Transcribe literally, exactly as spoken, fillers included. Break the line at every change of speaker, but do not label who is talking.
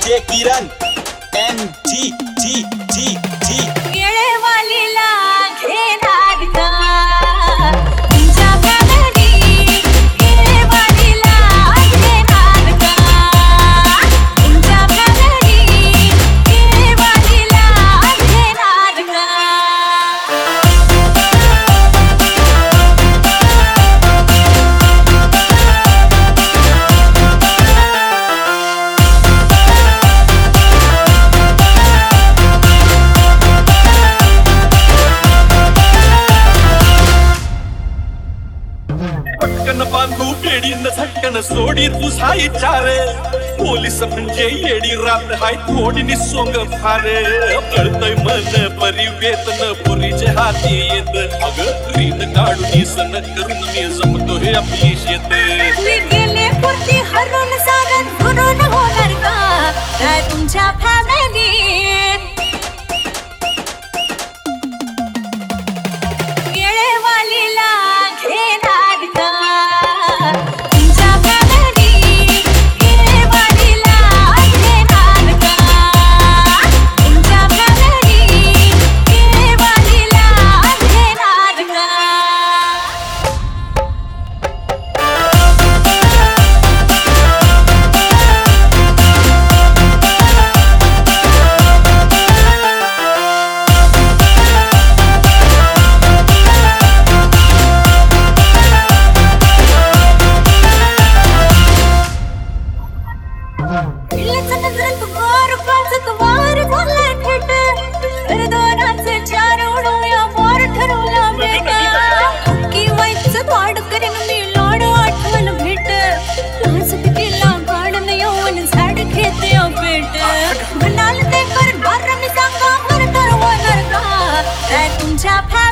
DJ किरण M G जी जी जी
येळेवालीला घेणार का तुमच्या फॅमिली येळेवालीला घेणार का तुमच्या फॅमिली येळेवालीला घेणार का
पटकन बांधू पेडीन झटकन सोडी तुझा इचार पोलीस म्हणजे येडी रात हाय थोडी निसोंग फार कळतय मन परिवेतन पुरीचे हाती येत अग रीत काढून सन करून मी जमतो हे आपली शेत
मी गेले पुरती हरून सारं भरून होणार का काय तुमच्या फॅमिलीत येळेवालीला घेणार का तुमच्या फॅमिलीत येळेवालीला घेणार का तुमच्या फॅमिलीत येळेवालीला घेणार का इल्लच नजरात वार पाचक वार झालाय थेट तर दोनाचे चार उडवल्या वार ठरवला भेट की वाईचं वाढ करीन मी लाड आठवण भेट लाजत केला गाडन यौवन झाड घेते भेट म्हणाल ते कर बार मी सांगा वर तर होणार का काय तुमच्या